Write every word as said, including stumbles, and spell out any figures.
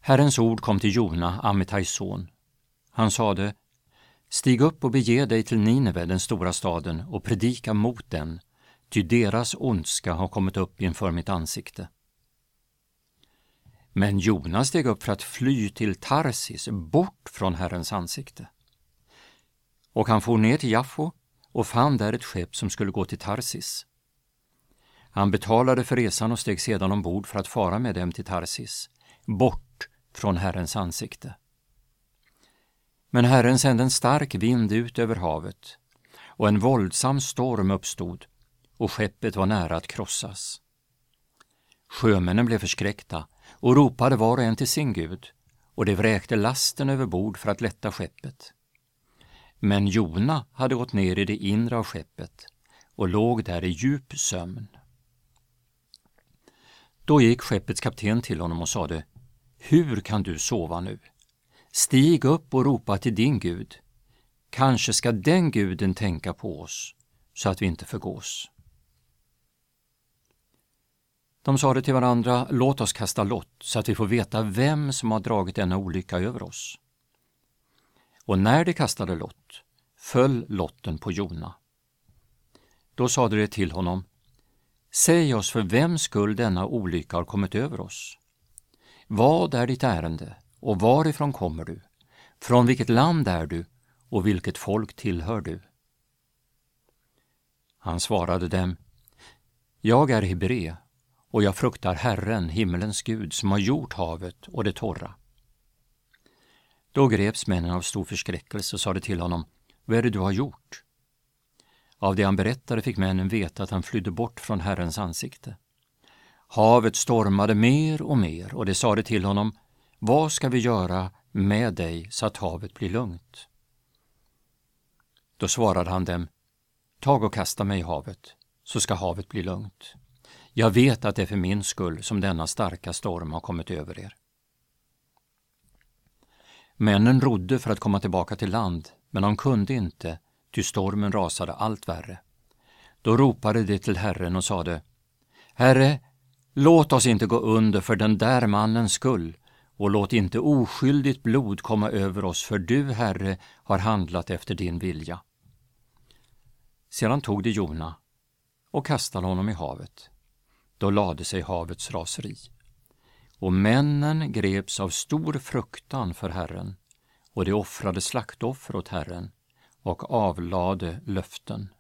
Herrens ord kom till Jona, Amittais son. Han sade: Stig upp och bege dig till Nineve, den stora staden, och predika mot den, ty deras ondska har kommit upp inför mitt ansikte. Men Jona steg upp för att fly till Tarsis, bort från Herrens ansikte. Och han for ner till Jaffo och fann där ett skepp som skulle gå till Tarsis. Han betalade för resan och steg sedan ombord för att fara med dem till Tarsis, bort från Herrens ansikte. Men Herren sände en stark vind ut över havet, och en våldsam storm uppstod, och skeppet var nära att krossas. Sjömännen blev förskräckta och ropade var och en till sin Gud, och de vräkte lasten över bord för att lätta skeppet. Men Jona hade gått ner i det inre av skeppet och låg där i djup sömn. Då gick skeppets kapten till honom och sade: Hur kan du sova nu? Stig upp och ropa till din Gud. Kanske ska den guden tänka på oss, så att vi inte förgås. De sade till varandra: Låt oss kasta lott, så att vi får veta vem som har dragit denna olycka över oss. Och när de kastade lott, föll lotten på Jona. Då sade de till honom: Säg oss för vems skull denna olycka har kommit över oss. Vad är ditt ärende, och varifrån kommer du? Från vilket land är du, och vilket folk tillhör du? Han svarade dem: Jag är hebré, och jag fruktar Herren, himmelens Gud, som har gjort havet och det torra. Då greps männen av stor förskräckelse och sade till honom: Vad är det du har gjort? Av det han berättade fick männen veta att han flydde bort från Herrens ansikte. Havet stormade mer och mer, och det sade till honom: Vad ska vi göra med dig så att havet blir lugnt? Då svarade han dem: Tag och kasta mig i havet, så ska havet bli lugnt. Jag vet att det är för min skull som denna starka storm har kommit över er. Männen rodde för att komma tillbaka till land, men de kunde inte, ty stormen rasade allt värre. Då ropade de till Herren och sade: Herre, låt oss inte gå under för den där mannens skull, och låt inte oskyldigt blod komma över oss, för du, Herre, har handlat efter din vilja. Sedan tog de Jona och kastade honom i havet. Då lade sig havets raseri. Och männen greps av stor fruktan för Herren, och de offrade slaktoffer åt Herren och avlade löften.